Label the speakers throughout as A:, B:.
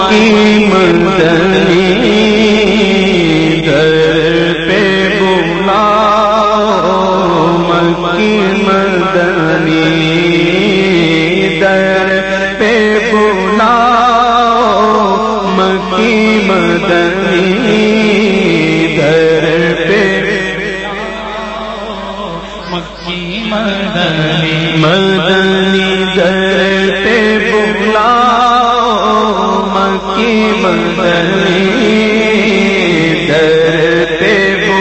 A: مکی مدنی در پہ بلاؤ، مکی مدنی در پہ بلاؤ، مکی مدنی در پہ
B: مکی مدنی
A: مدنی در پہ بلاؤ، مکی مدنی در پہ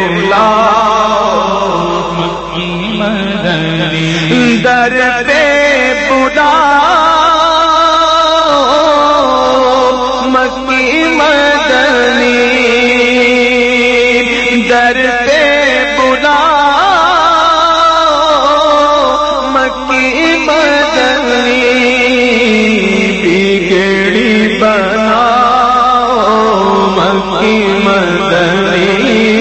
A: بلاؤ،
B: مکی مدنی
A: در پہ بلاؤ، مکی مدنی در پہ بلاؤ، مکی مدنی بگڑی بناؤ، مکی مدنی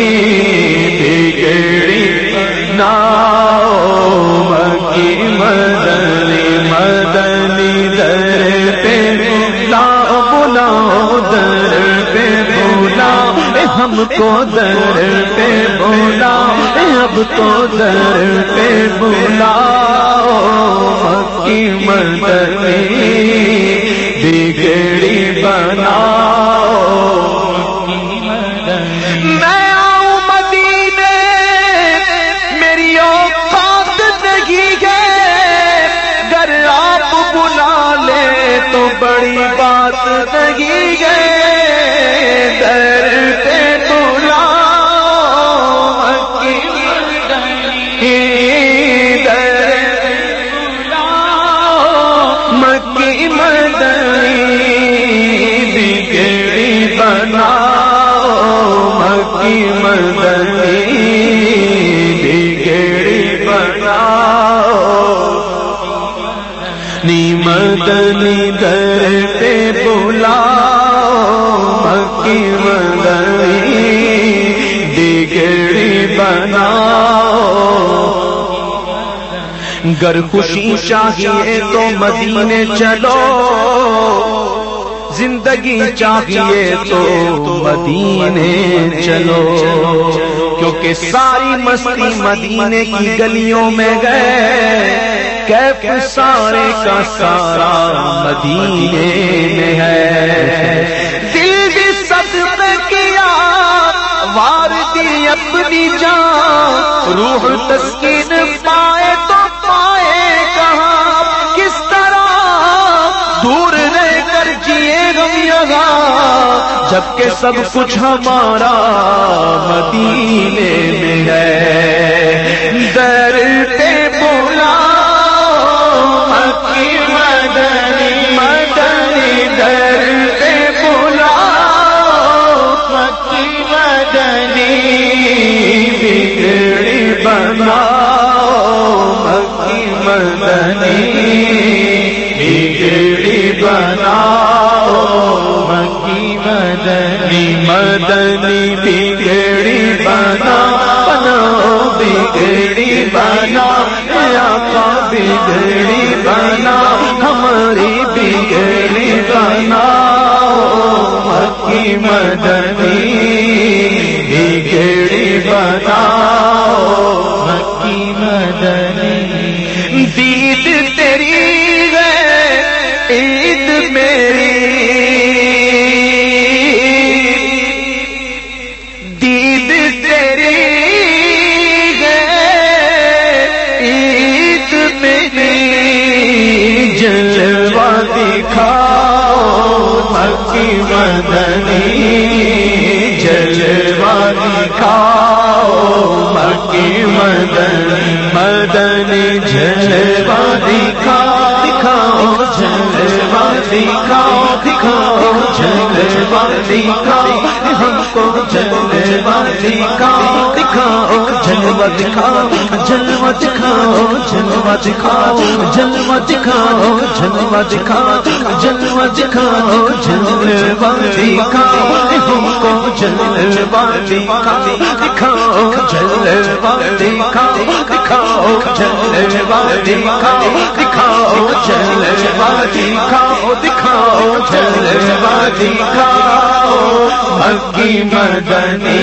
A: بگڑی بناؤ، مکی مدنی مدنی در پہ بلاؤ، بلاؤ در پہ بلاؤ، ہم کو در پہ بلاؤ، اب تو در پہ بلاؤ، مکی مدنی بگڑی بناؤ،
B: مکی مدنی
A: میں آؤں مدینے میری اوقات نہیں ہے، گر آپ بلا لے تو بڑی بات نہیں ہے، در پہ بلاؤ، مکی مدنی در پہ بلاؤ، مکی مدنی بگڑی بناؤ، مکی مدنی بگڑی بناؤ، نی مدنی در پہ بلاؤ، مکی مدنی بگڑی بناؤ، گر خوشی چاہیے تو مدینے چلو، زندگی چاہیے تو مدینے چلو، کیونکہ ساری مستی مدینے کی گلیوں میں گئے، کیف سارے کا سارا مدینے میں ہے، دل بھی صدقہ کیا وار دی اپنی جان، روح تسکین پائے تو پائے کہاں، کس طرح دور رہ کر جیے ہم یہاں، جبکہ سب کچھ ہمارا مدینے میں ہے، در پہ بلاؤ، مکی مدنی مدنی در پہ بلاؤ، مکی مدنی بگڑی بناؤ، مکی مدنی بگڑی بناؤ،
B: مکی مدنی
A: مدنی بگڑی بناؤ، بناؤ بگڑی بناؤ، آقا بگڑی بناؤ، ہماری بگڑی بناؤ، مکی مدنی بگڑی بناؤ،
B: مکی مدنی
A: دید تیری ہے عید میری، دید تیری ہے عید میری، جلوہ دکھاؤ، مکی مدنی جلوہ دکھاؤ، مکی مدنی مدنی جلوہ دکھاؤ، دکھاؤ جلوہ دکھاؤ، دکھاؤ جلوہ دکھاؤ، ہم کو جلوہ دکھاؤ، دکھاؤ جلوہ دکھاؤ، جلوہ دکھاؤ، جلوہ دکھاؤ، جلوہ دکھاؤ، جلوہ دکھاؤ، جلوہ دکھاؤ، جلوہ دکھاؤ، ہم کو جلوہ دکھاؤ، دکھاؤ جلوہ دکھاؤ، دکھاؤ جلوہ دکھاؤ، دکھاؤ جلوہ دکھاؤ دکھاؤ جلوہ دکھاؤ مکی مدنی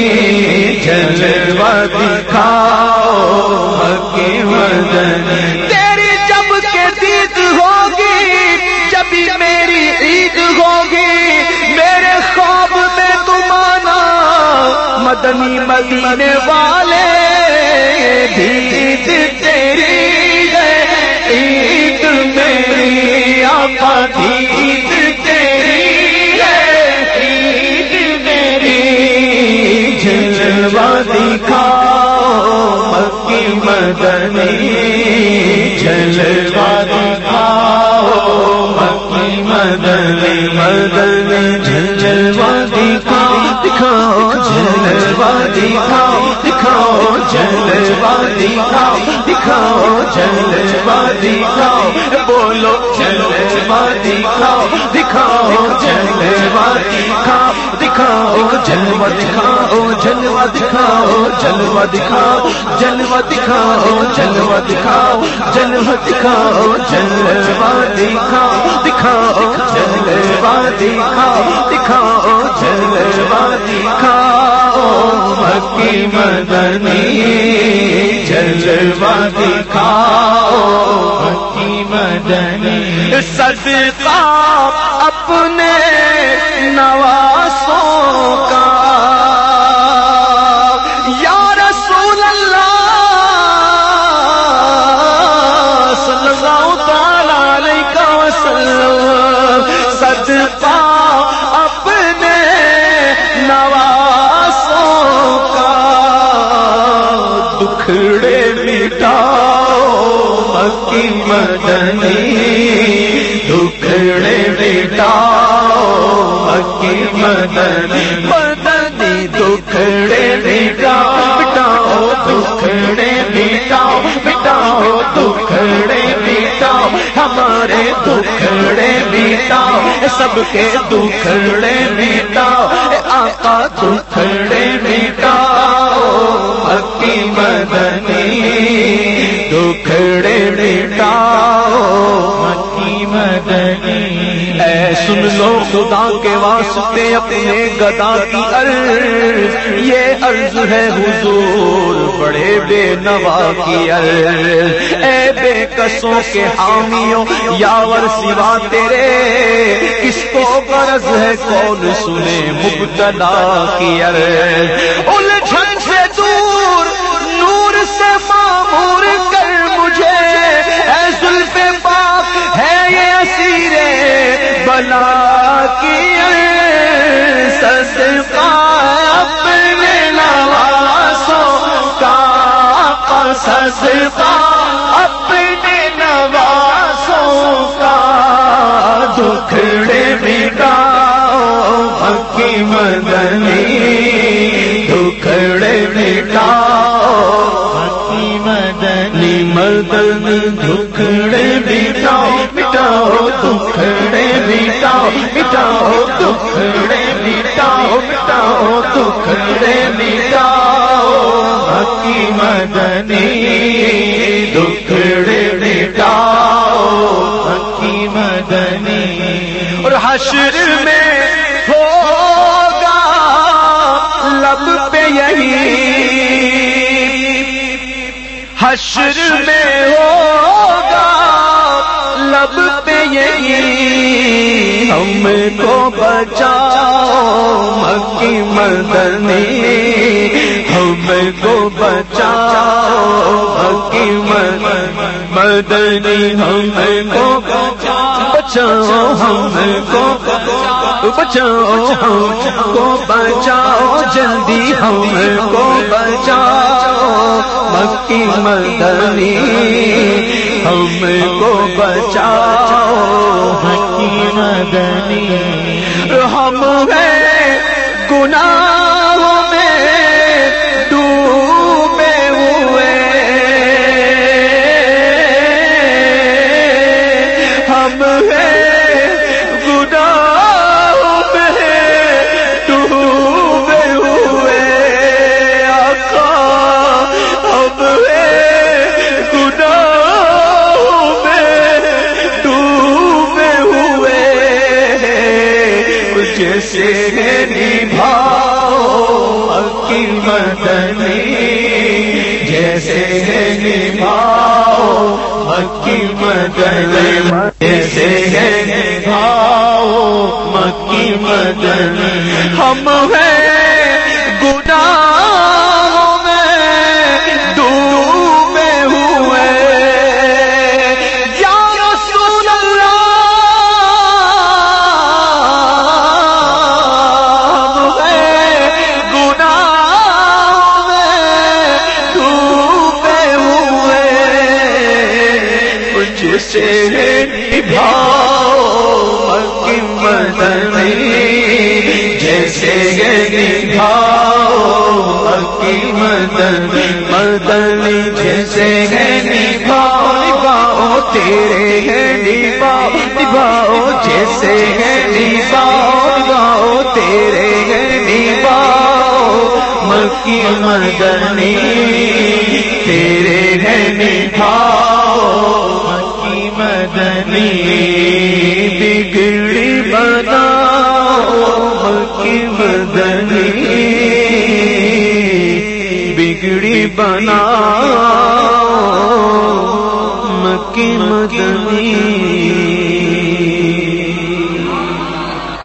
A: جلوہ دکھاؤ مکی مدنی تیری جب کے دید ہوگی جبھی میری عید ہوگی میرے خواب میں تم آنا مدنی مدینے والے عید تیری ہے عید میری آقا عید تیری ہے عید میری جلوہ دکھاؤ مکی مدنی جلوہ دکھاؤ مکی مدنی مدنی جلوہ دکھاؤ دکھاؤ جلوہ دکھاؤ دکھاؤ جلوہ دکھاؤ دکھاؤ جلوہ دکھاؤ بولو جلوہ دکھاؤ دکھاؤ جلوہ دکھاؤ دکھاؤ جلوہ دکھاؤ جلوہ دکھاؤ جلوہ دکھاؤ جلوہ دکھاؤ جلوہ دکھاؤ جلوہ دکھاؤ جلوہ دکھاؤ دکھاؤ جلوہ دکھاؤ دکھاؤ جلوہ دکھاؤ مکی مدنی جلوہ دکھاؤ مکی مدنی صدقہ اپنے نواسوں کا یا رسول اللہ صلی اللہ تعالی علیہ وسلم صدقہ اپنے نواسوں کا دکھڑے مٹاؤ مکی مدنی دکھڑے مٹاؤ مکی مدنی مدنی دکھڑے مٹاؤ مٹاؤ دکھڑے مٹاؤ مٹاؤ دکھڑے مٹاؤ ہمارے دکھڑے مٹاؤ سب کے دکھڑے مٹاؤ آقا دکھڑے مٹاؤ مکی مدنی دکھڑے مٹاؤ مکی مدنی اے سن لو خدا کے واسطے اپنے گدا کی عرض یہ عرض ہے حضور بڑے بے نوا کی عرض اے بے کسوں کے حامیوں یاور سوا تیرے کس کو غرض ہے کون سنے مبتلا کی عرض الجھن سے دور نور سے معمور کر مجھے اے زلف پاک ہے یہ اسیر بلا کی صدقہ اپنے نواسوں کا صدقہ اپنے نواسوں کا دکھڑے مٹاؤ مکی مدنی دکھڑے مٹاؤ مکی مدنی مدنی دکھڑے مٹاؤ مٹاؤ دکھڑے مٹاؤ مٹاؤ دکھڑے مٹاؤ مٹاؤ دکھڑے مٹاؤ مکی مدنی دکھڑے مٹاؤ مکی مدنی اور حشر میں ہوگا لب پہ یہی حشر میں ہوگا لب پہ یہی ہم کو بچاؤ مکی مدنی ہم کو بچاؤ مکی مدنی ہم کو بچاؤ ہم کو بچاؤ ہم کو بچاؤ جلدی ہم کو بچاؤ مکی مدنی ہم کو بچاؤ مکی مدنی ہم ہیں گناہوں میں ڈوبے ہوئے ہم ہیں گناہوں میں ڈوبے ہوئے آقا ہم ہیں گناہوں میں جیسے نبھاؤ مکی مدنی، جیسے نبھاؤ مکی مدنی، جیسے نبھاؤ مکی مدنی۔ ہم ہیں گناہوں میں ڈوبے ہوئے، یا رسول اللہ ہم ہیں گناہوں میں ڈوبے ہوئے، جسے نبھاؤ مکی مدنی، جیسے نبھاؤ مکی مدنی، مدنی جیسے نبھاؤ نبھاؤ تیرے ہیں نبھاؤ نبھاؤ، جیسے نبھاؤ نبھاؤ تیرے ہیں نبھاؤ مکی مدنی، تیرے ہیں نبھاؤ مکی مدنی، بگڑی بناؤ مکی مدنی، بگڑی بناؤ مکی مدنی۔